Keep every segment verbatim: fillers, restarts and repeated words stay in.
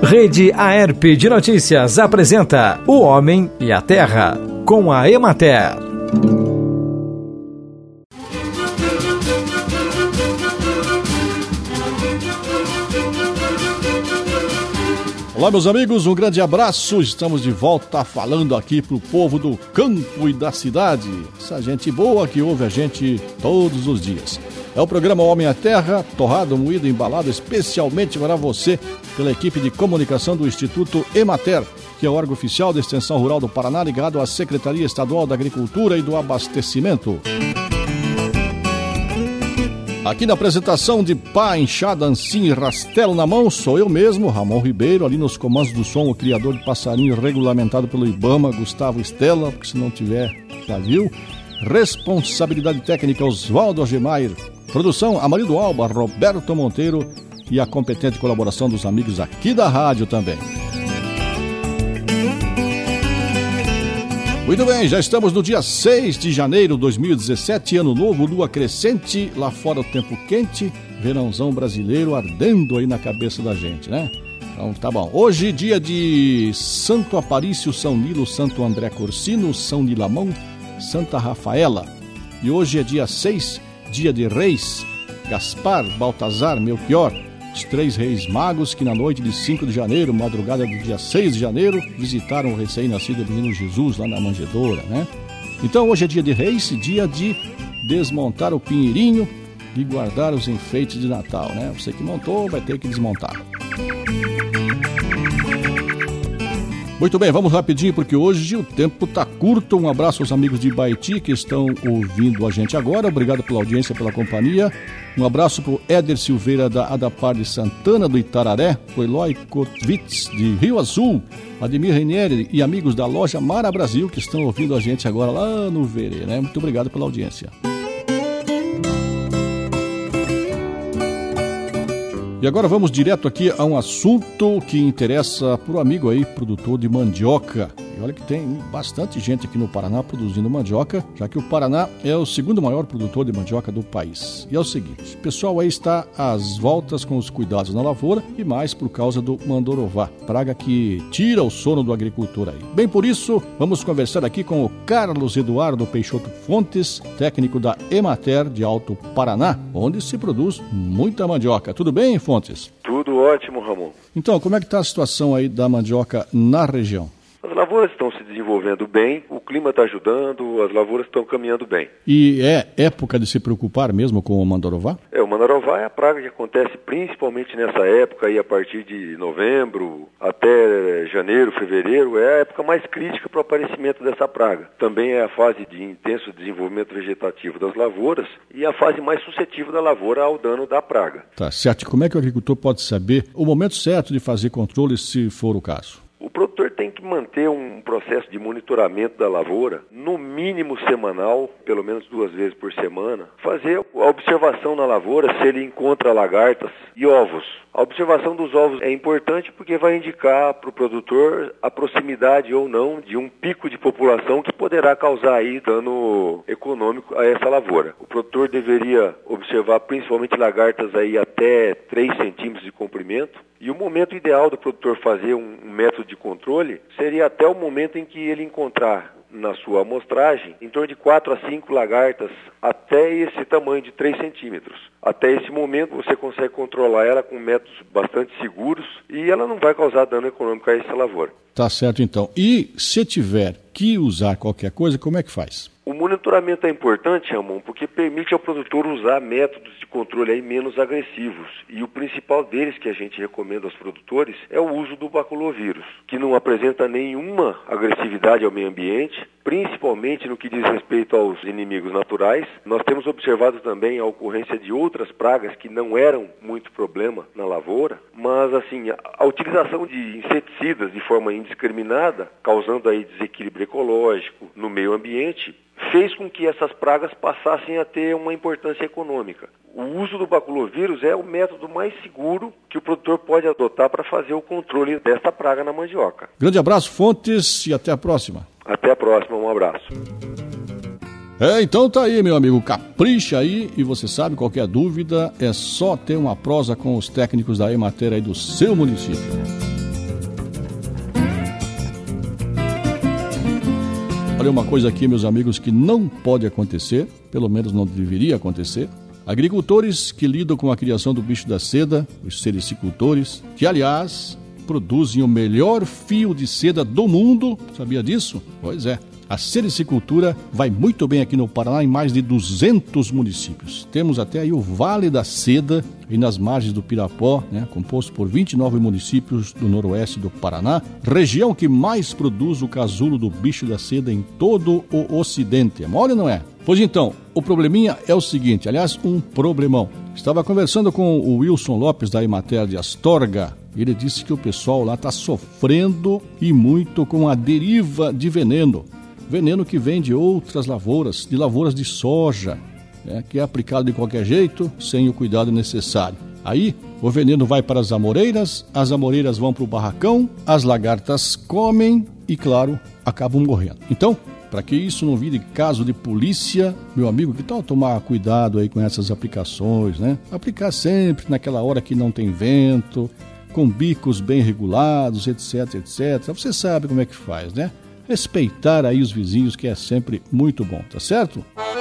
Rede Aerp de Notícias apresenta O Homem e a Terra, com a Emater. Olá, meus amigos, um grande abraço. Estamos de volta falando aqui pro povo do campo e da cidade. Essa gente boa que ouve a gente todos os dias. É o programa Homem à Terra, torrado, moído, embalado especialmente para você pela equipe de comunicação do Instituto Emater, que é o órgão oficial da Extensão Rural do Paraná, ligado à Secretaria Estadual da Agricultura e do Abastecimento. Aqui na apresentação de pá, enxada, ancinho e rastelo na mão, sou eu mesmo, Ramon Ribeiro, ali nos comandos do som, o criador de passarinho regulamentado pelo IBAMA, Gustavo Estela, porque se não tiver, já viu. Responsabilidade técnica, Oswaldo Agemaier. Produção, Amarildo Alba, Roberto Monteiro e a competente colaboração dos amigos aqui da rádio também. Muito bem, já estamos no dia seis de janeiro de dois mil e dezessete, ano novo, lua crescente, lá fora o tempo quente, verãozão brasileiro ardendo aí na cabeça da gente, né? Então tá bom. Hoje, dia de Santo Aparício, São Nilo, Santo André Corsino, São Nilamão, Santa Rafaela. E hoje é dia seis, dia de Reis, Gaspar, Baltazar, Melchior, os três reis magos que na noite de cinco de janeiro, madrugada do dia seis de janeiro, visitaram o recém-nascido menino Jesus lá na manjedoura, né? Então hoje é dia de Reis, dia de desmontar o pinheirinho e guardar os enfeites de Natal, né? Você que montou vai ter que desmontar. Muito bem, vamos rapidinho porque hoje o tempo tá curto. Um abraço aos amigos de Baiti que estão ouvindo a gente agora. Obrigado pela audiência, pela companhia. Um abraço pro Éder Silveira da Adapar de Santana do Itararé, pro Eloy Kotvitz de Rio Azul, Ademir Reinieri e amigos da loja Mara Brasil que estão ouvindo a gente agora lá no Verê, né? Muito obrigado pela audiência. E agora vamos direto aqui a um assunto que interessa para o amigo aí, produtor de mandioca. E olha que tem bastante gente aqui no Paraná produzindo mandioca, já que o Paraná é o segundo maior produtor de mandioca do país. E é o seguinte, o pessoal aí está às voltas com os cuidados na lavoura e mais por causa do mandorová, praga que tira o sono do agricultor aí. Bem por isso, vamos conversar aqui com o Carlos Eduardo Peixoto Fontes, técnico da Emater de Alto Paraná, onde se produz muita mandioca. Tudo bem, Fontes? Tudo ótimo, Ramon. Então, como é que está a situação aí da mandioca na região? As lavouras estão se desenvolvendo bem, o clima está ajudando, as lavouras estão caminhando bem. E é época de se preocupar mesmo com o mandorová? É, o mandorová é a praga que acontece principalmente nessa época, aí a partir de novembro até janeiro, fevereiro, é a época mais crítica para o aparecimento dessa praga. Também é a fase de intenso desenvolvimento vegetativo das lavouras e a fase mais suscetível da lavoura ao dano da praga. Tá certo. E como é que o agricultor pode saber o momento certo de fazer controle, se for o caso? O produtor tem que manter um processo de monitoramento da lavoura, no mínimo semanal, pelo menos duas vezes por semana, fazer a observação na lavoura se ele encontra lagartas e ovos. A observação dos ovos é importante porque vai indicar para o produtor a proximidade ou não de um pico de população que poderá causar aí dano econômico a essa lavoura. O produtor deveria observar principalmente lagartas aí até três centímetros de comprimento. E o momento ideal do produtor fazer um método de controle seria até o momento em que ele encontrar na sua amostragem em torno de quatro a cinco lagartas até esse tamanho de três centímetros. Até esse momento você consegue controlar ela com métodos bastante seguros e ela não vai causar dano econômico a essa lavoura. Tá certo então. E se tiver que usar qualquer coisa, como é que faz? O monitoramento é importante, Ramon, porque permite ao produtor usar métodos de controle aí menos agressivos. E o principal deles que a gente recomenda aos produtores é o uso do baculovírus, que não apresenta nenhuma agressividade ao meio ambiente, principalmente no que diz respeito aos inimigos naturais. Nós temos observado também a ocorrência de outras pragas que não eram muito problema na lavoura, mas assim, a utilização de inseticidas de forma indiscriminada, causando aí desequilíbrio ecológico no meio ambiente, fez com que essas pragas passassem a ter uma importância econômica. O uso do baculovírus é o método mais seguro que o produtor pode adotar para fazer o controle dessa praga na mandioca. Grande abraço, Fontes, e até a próxima. Até a próxima, um abraço. É, então tá aí, meu amigo, capricha aí, e você sabe, qualquer dúvida é só ter uma prosa com os técnicos da Emater aí do seu município. Olha uma coisa aqui, meus amigos, que não pode acontecer, pelo menos não deveria acontecer. Agricultores que lidam com a criação do bicho da seda, os sericicultores, que, aliás, produzem o melhor fio de seda do mundo. Sabia disso? Pois é. A sericicultura vai muito bem aqui no Paraná, em mais de duzentos municípios. Temos até aí o Vale da Seda, e nas margens do Pirapó, né, composto por vinte e nove municípios do noroeste do Paraná, região que mais produz o casulo do bicho da seda em todo o ocidente. É mole, não é? Pois então, o probleminha é o seguinte, aliás, um problemão. Estava conversando com o Wilson Lopes, da Emater de Astorga. Ele disse que o pessoal lá está sofrendo e muito com a deriva de veneno. Veneno que vem de outras lavouras, de lavouras de soja, né, que é aplicado de qualquer jeito, sem o cuidado necessário. Aí, o veneno vai para as amoreiras, as amoreiras vão para o barracão, as lagartas comem e, claro, acabam morrendo. Então, para que isso não vire caso de polícia, meu amigo, que tal tomar cuidado aí com essas aplicações, né? Aplicar sempre naquela hora que não tem vento, com bicos bem regulados, etc, etcétera. Você sabe como é que faz, né? Respeitar aí os vizinhos, que é sempre muito bom, tá certo?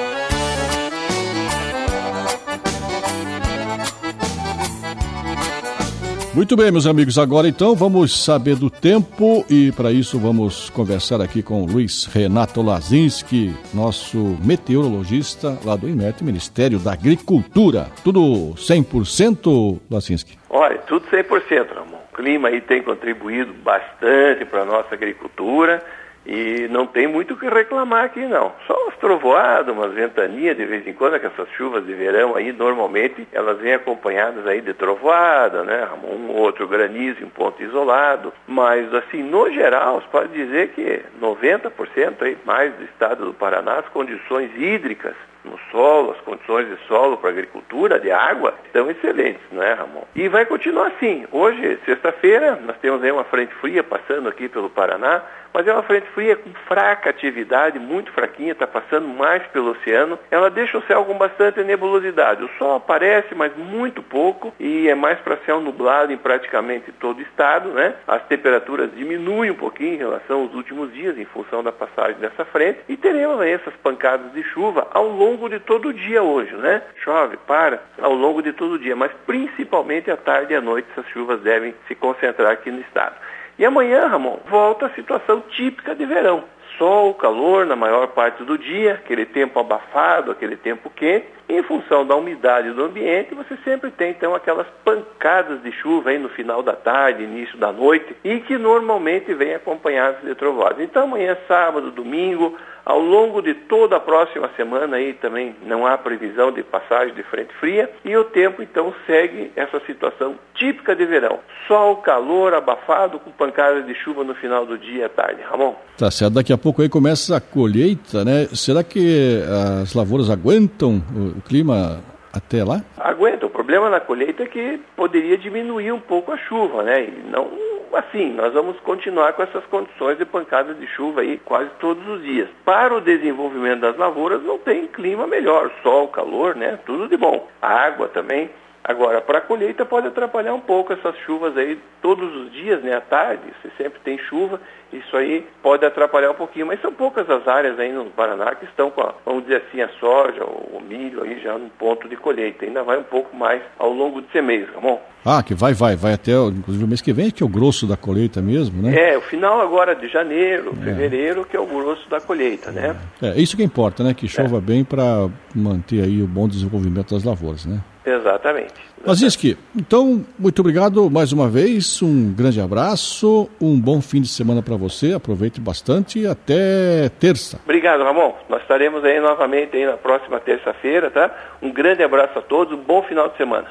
Muito bem, meus amigos, agora então vamos saber do tempo e para isso vamos conversar aqui com o Luiz Renato Lazinski, nosso meteorologista lá do INMET, Ministério da Agricultura. Tudo cem por cento, Lazinski? Olha, tudo cem por cento, Ramon. O clima aí tem contribuído bastante para a nossa agricultura. E não tem muito o que reclamar aqui, não. Só umas trovoadas, umas ventanias de vez em quando, que essas chuvas de verão aí, normalmente, elas vêm acompanhadas aí de trovoada, né? Um outro granizo em ponto isolado. Mas, assim, no geral, você pode dizer que noventa por cento aí, mais do estado do Paraná, as condições hídricas no solo, as condições de solo para agricultura, de água, estão excelentes, não é, Ramon? E vai continuar assim. Hoje, sexta-feira, nós temos aí uma frente fria passando aqui pelo Paraná, mas é uma frente fria com fraca atividade, muito fraquinha, está passando mais pelo oceano. Ela deixa o céu com bastante nebulosidade. O sol aparece, mas muito pouco, e é mais para céu nublado em praticamente todo o estado, né? As temperaturas diminuem um pouquinho em relação aos últimos dias, em função da passagem dessa frente, e teremos aí essas pancadas de chuva ao longo de todo o dia hoje, né? Chove, para, ao longo de todo o dia, mas principalmente à tarde e à noite essas chuvas devem se concentrar aqui no estado. E amanhã, Ramon, volta a situação típica de verão. Sol, calor na maior parte do dia, aquele tempo abafado, aquele tempo quente. E em função da umidade do ambiente, você sempre tem, então, aquelas pancadas de chuva aí no final da tarde, início da noite, e que normalmente vem acompanhadas de trovoadas. Então, amanhã, sábado, domingo, ao longo de toda a próxima semana aí também não há previsão de passagem de frente fria, e o tempo, então, segue essa situação típica de verão. Sol, calor, abafado, com pancadas de chuva no final do dia e à tarde. Ramon? Tá certo, daqui a pouco aí começa a colheita, né? Será que as lavouras aguentam o clima até lá? Aguenta. O problema na colheita é que poderia diminuir um pouco a chuva, né? E não assim, nós vamos continuar com essas condições de pancadas de chuva aí quase todos os dias. Para o desenvolvimento das lavouras não tem clima melhor, sol, calor, né? Tudo de bom. A água também. Agora, para a colheita pode atrapalhar um pouco essas chuvas aí todos os dias, né? À tarde, você sempre tem chuva, isso aí pode atrapalhar um pouquinho, mas são poucas as áreas aí no Paraná que estão com, a, vamos dizer assim, a soja ou o milho aí já no ponto de colheita. Ainda vai um pouco mais ao longo desse mês, Ramon. Ah, que vai, vai, vai até, inclusive, o mês que vem, que é o grosso da colheita mesmo, né? É, o final agora de janeiro, é. fevereiro, que é o grosso da colheita, né? É, é isso que importa, né? Que chova é. bem para manter aí o bom desenvolvimento das lavouras, né? Exatamente. Lazinski, então, muito obrigado mais uma vez, um grande abraço, um bom fim de semana para você, aproveite bastante e até terça. Obrigado, Ramon. Nós estaremos aí novamente aí na próxima terça-feira, tá? Um grande abraço a todos, um bom final de semana.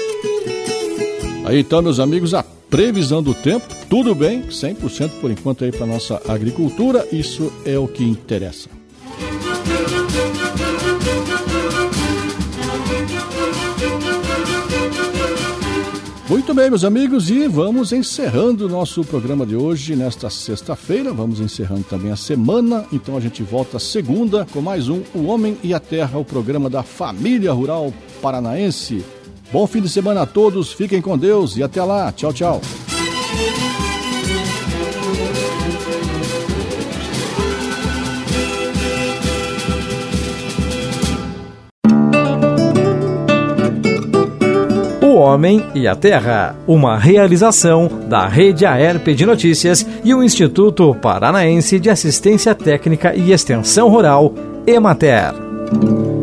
Aí então, meus amigos, a previsão do tempo, tudo bem, cem por cento por enquanto aí para nossa agricultura, isso é o que interessa. Muito bem, meus amigos, e vamos encerrando o nosso programa de hoje nesta sexta-feira. Vamos encerrando também a semana, então a gente volta segunda com mais um O Homem e a Terra, o programa da Família Rural Paranaense. Bom fim de semana a todos, fiquem com Deus e até lá. Tchau, tchau. O Homem e a Terra, uma realização da Rede Aerp de Notícias e o Instituto Paranaense de Assistência Técnica e Extensão Rural, Emater.